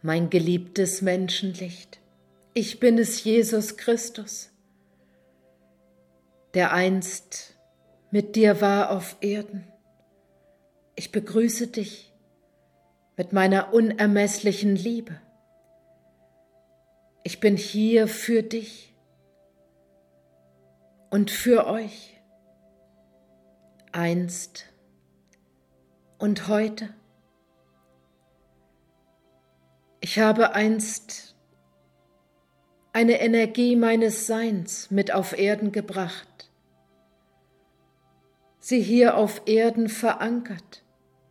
mein geliebtes Menschenlicht, ich bin es, Jesus Christus, der einst mit dir war auf Erden. Ich begrüße dich mit meiner unermesslichen Liebe. Ich bin hier für dich und für euch, einst und heute. Ich habe einst eine Energie meines Seins mit auf Erden gebracht, sie hier auf Erden verankert.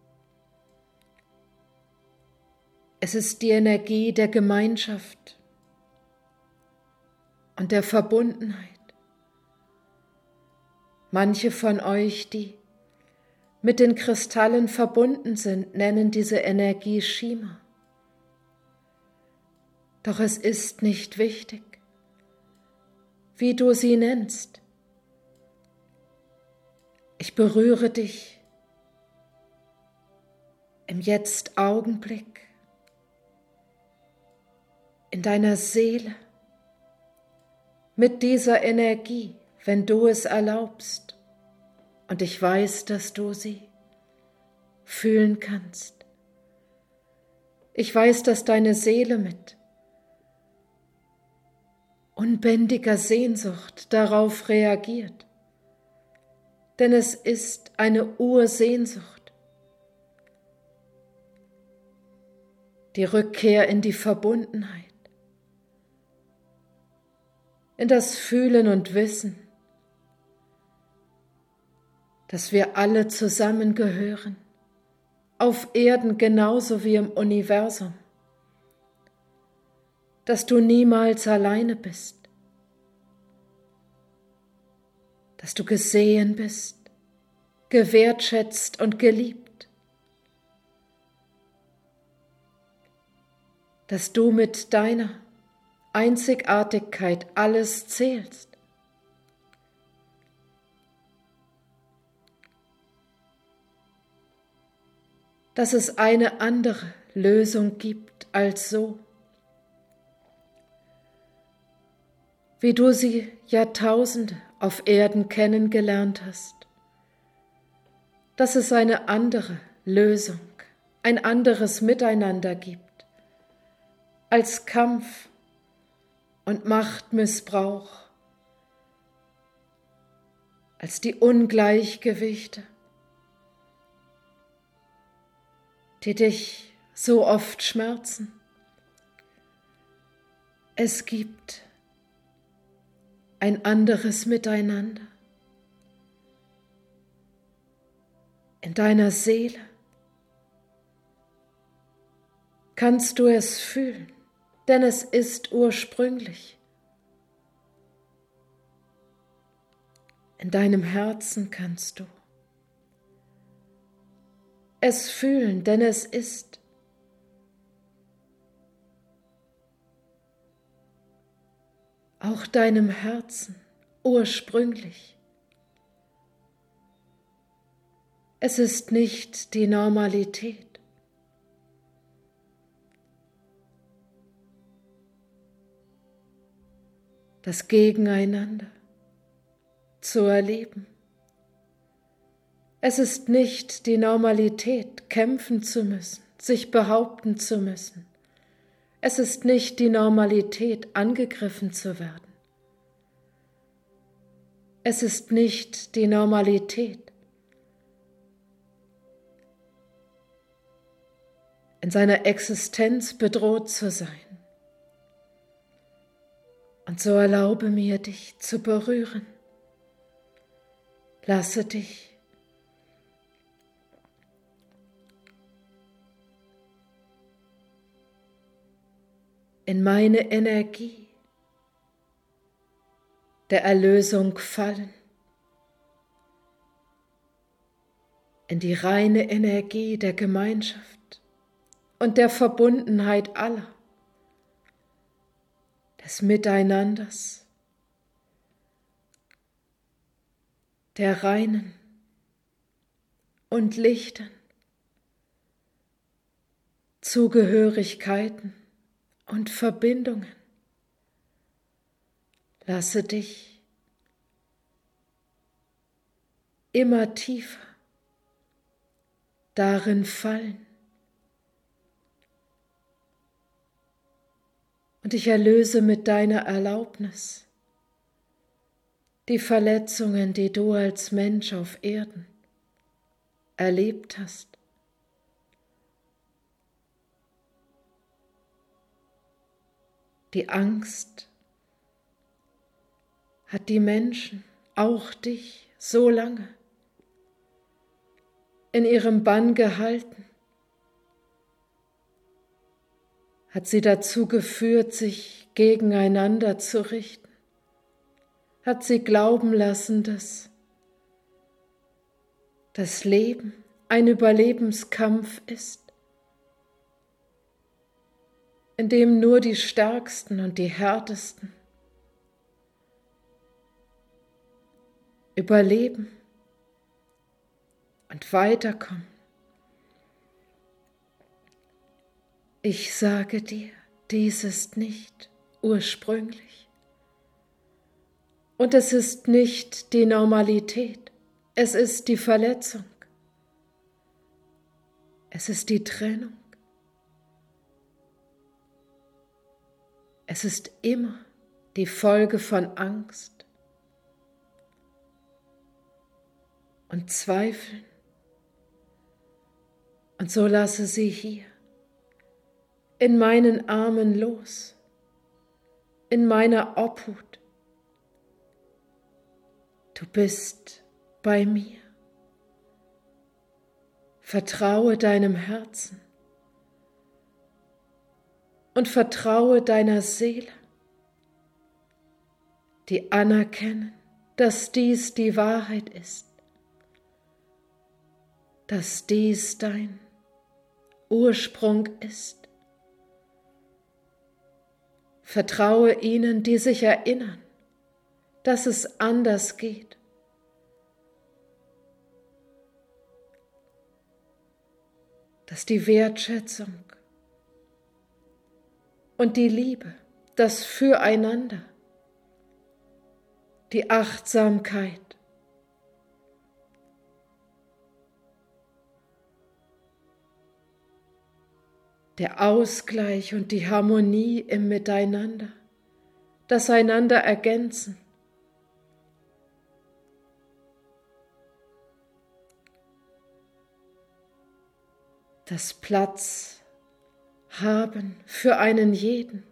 Es ist die Energie der Gemeinschaft und der Verbundenheit. Manche von euch, die mit den Kristallen verbunden sind, nennen diese Energie Shima. Doch es ist nicht wichtig, wie du sie nennst. Ich berühre dich im Jetzt-Augenblick, in deiner Seele, mit dieser Energie, wenn du es erlaubst. Und ich weiß, dass du sie fühlen kannst. Ich weiß, dass deine Seele mit unbändiger Sehnsucht darauf reagiert. Denn es ist eine Ursehnsucht. Die Rückkehr in die Verbundenheit, in das Fühlen und Wissen, dass wir alle zusammengehören, auf Erden genauso wie im Universum, dass du niemals alleine bist, dass du gesehen bist, gewertschätzt und geliebt, dass du mit deiner Einzigartigkeit alles zählst. Dass es eine andere Lösung gibt als so, wie du sie Jahrtausende auf Erden kennengelernt hast. Dass es eine andere Lösung, ein anderes Miteinander gibt, als Kampf und Machtmissbrauch, als die Ungleichgewichte, die dich so oft schmerzen. Es gibt ein anderes Miteinander in deiner Seele. Kannst du es fühlen, denn es ist ursprünglich. In deinem Herzen kannst du es fühlen, denn es ist. Auch deinem Herzen ursprünglich. Es ist nicht die Normalität. Das Gegeneinander zu erleben. Es ist nicht die Normalität, kämpfen zu müssen, sich behaupten zu müssen. Es ist nicht die Normalität, angegriffen zu werden. Es ist nicht die Normalität, in seiner Existenz bedroht zu sein. Und so erlaube mir, dich zu berühren. Lasse dich in meine Energie der Erlösung fallen, in die reine Energie der Gemeinschaft und der Verbundenheit aller, des Miteinanders, der reinen und lichten Zugehörigkeiten und Verbindungen. Lasse dich immer tiefer darin fallen. Und ich erlöse mit deiner Erlaubnis die Verletzungen, die du als Mensch auf Erden erlebt hast. Die Angst hat die Menschen, auch dich, so lange in ihrem Bann gehalten, hat sie dazu geführt, sich gegeneinander zu richten, hat sie glauben lassen, dass das Leben ein Überlebenskampf ist, in dem nur die Stärksten und die Härtesten überleben und weiterkommen. Ich sage dir, dies ist nicht ursprünglich. Und es ist nicht die Normalität, es ist die Verletzung, es ist die Trennung, es ist immer die Folge von Angst und Zweifeln. Und so lasse sie hier in meinen Armen los, in meiner Obhut. Du bist bei mir. Vertraue deinem Herzen und vertraue deiner Seele, die anerkennen, dass dies die Wahrheit ist, dass dies dein Ursprung ist. Vertraue ihnen, die sich erinnern, dass es anders geht. Dass die Wertschätzung und die Liebe, das Füreinander, die Achtsamkeit, der Ausgleich und die Harmonie im Miteinander, das einander ergänzen, das Platz haben für einen jeden,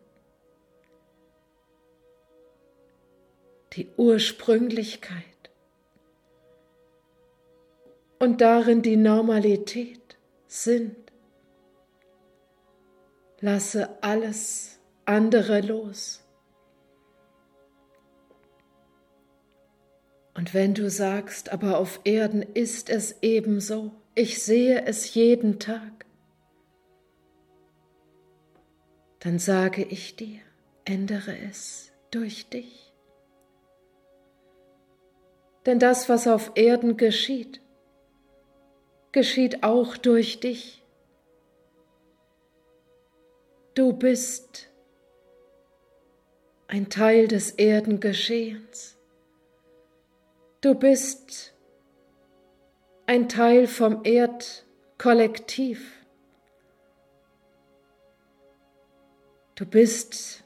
die Ursprünglichkeit und darin die Normalität sind. Lasse alles andere los. Und wenn du sagst, aber auf Erden ist es ebenso, ich sehe es jeden Tag, dann sage ich dir, ändere es durch dich. Denn das, was auf Erden geschieht, geschieht auch durch dich. Du bist ein Teil des Erdengeschehens. Du bist ein Teil vom Erdkollektiv. Du bist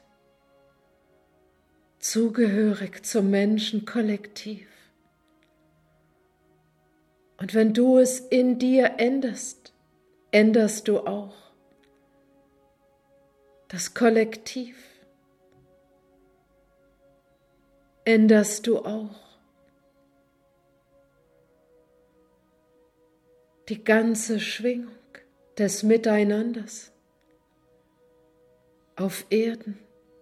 zugehörig zum Menschenkollektiv. Und wenn du es in dir änderst, änderst du auch das Kollektiv, änderst du auch die ganze Schwingung des Miteinanders auf Erden.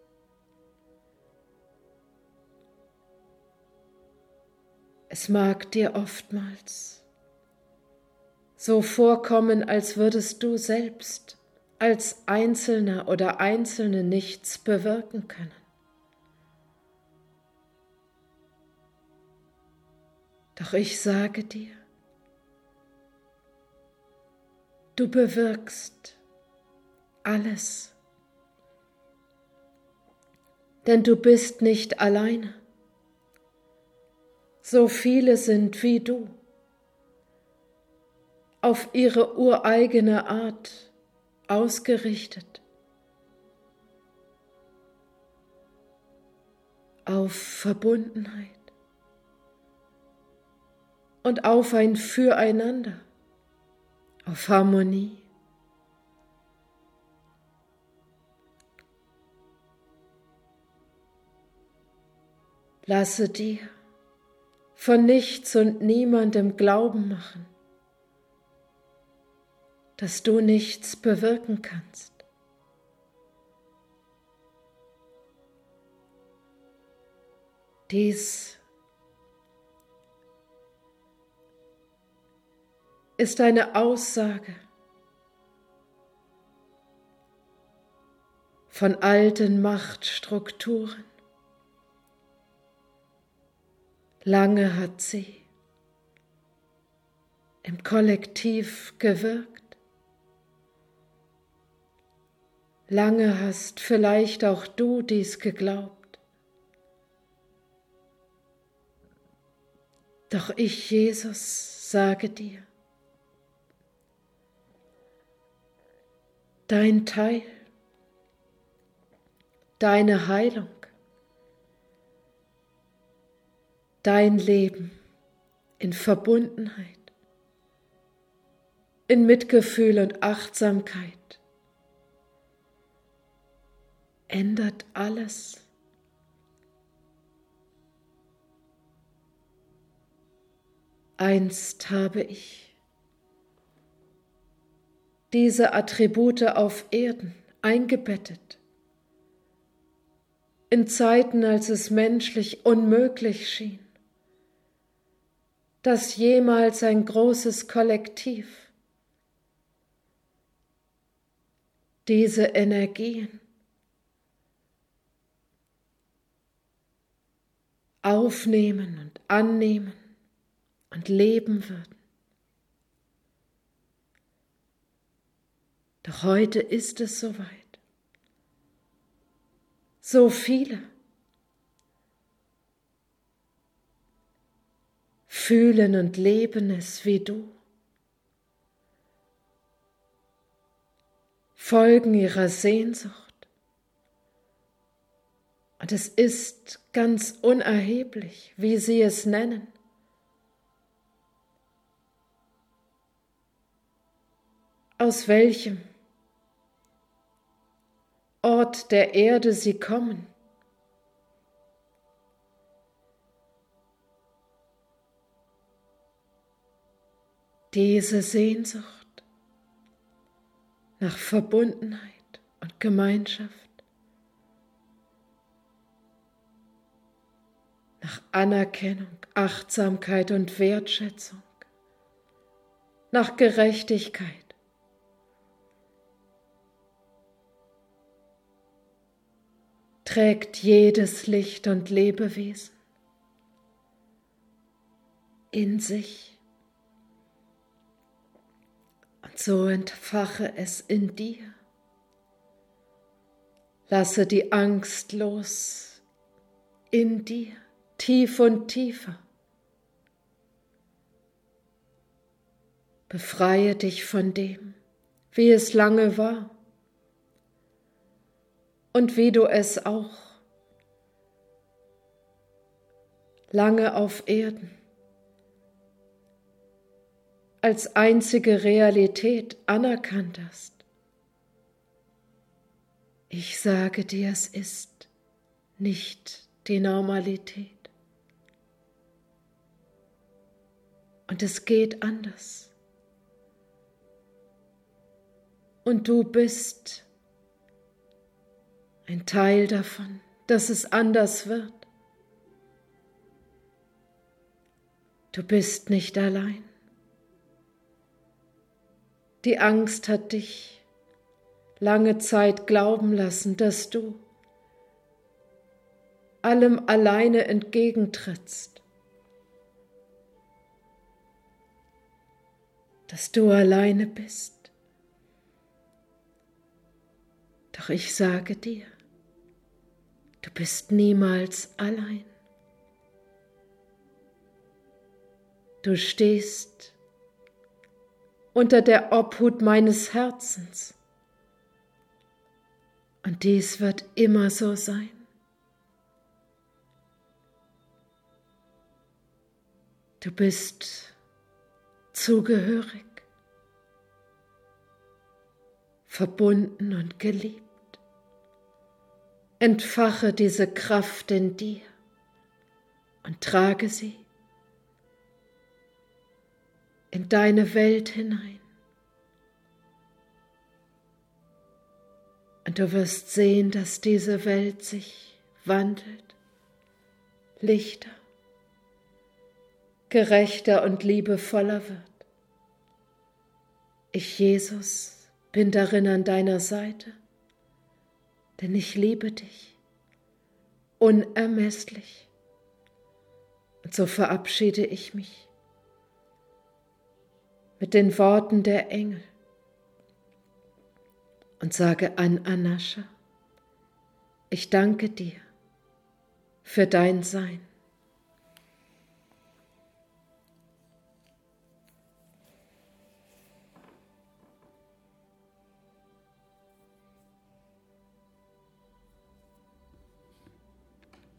Es mag dir oftmals so vorkommen, als würdest du selbst als Einzelner oder Einzelne nichts bewirken können. Doch ich sage dir, du bewirkst alles. denn du bist nicht alleine. So viele sind wie du, auf ihre ureigene Art ausgerichtet, auf Verbundenheit und auf ein Füreinander, auf Harmonie. Lasse dir von nichts und niemandem Glauben machen, dass du nichts bewirken kannst. Dies ist eine Aussage von alten Machtstrukturen. Lange hat sie im Kollektiv gewirkt. Lange hast vielleicht auch du dies geglaubt. Doch ich, Jesus, sage dir, dein Teil, deine Heilung, dein Leben in Verbundenheit, in Mitgefühl und Achtsamkeit ändert alles. Einst habe ich diese Attribute auf Erden eingebettet, in Zeiten, als es menschlich unmöglich schien, dass jemals ein großes Kollektiv diese Energien aufnehmen und annehmen und leben würden. Doch heute ist es soweit. So viele fühlen und leben es wie du, folgen ihrer Sehnsucht. Und es ist ganz unerheblich, wie sie es nennen. Aus welchem Ort der Erde sie kommen. Diese Sehnsucht nach Verbundenheit und Gemeinschaft, nach Anerkennung, Achtsamkeit und Wertschätzung, nach Gerechtigkeit, trägt jedes Licht und Lebewesen in sich. Und so entfache es in dir. Lasse die Angst los in dir, tief und tiefer. Befreie dich von dem, wie es lange war und wie du es auch lange auf Erden als einzige Realität anerkannt hast. Ich sage dir, es ist nicht die Normalität. Und es geht anders. Und du bist ein Teil davon, dass es anders wird. Du bist nicht allein. Die Angst hat dich lange Zeit glauben lassen, dass du allem alleine entgegentrittst, dass du alleine bist. Doch ich sage dir, du bist niemals allein. Du stehst unter der Obhut meines Herzens und dies wird immer so sein. Du bist zugehörig, verbunden und geliebt. Entfache diese Kraft in dir und trage sie in deine Welt hinein. Und du wirst sehen, dass diese Welt sich wandelt, lichter, gerechter und liebevoller wird. Ich, Jesus, bin darin an deiner Seite, denn ich liebe dich unermesslich. Und so verabschiede ich mich mit den Worten der Engel und sage an Anascha, ich danke dir für dein Sein.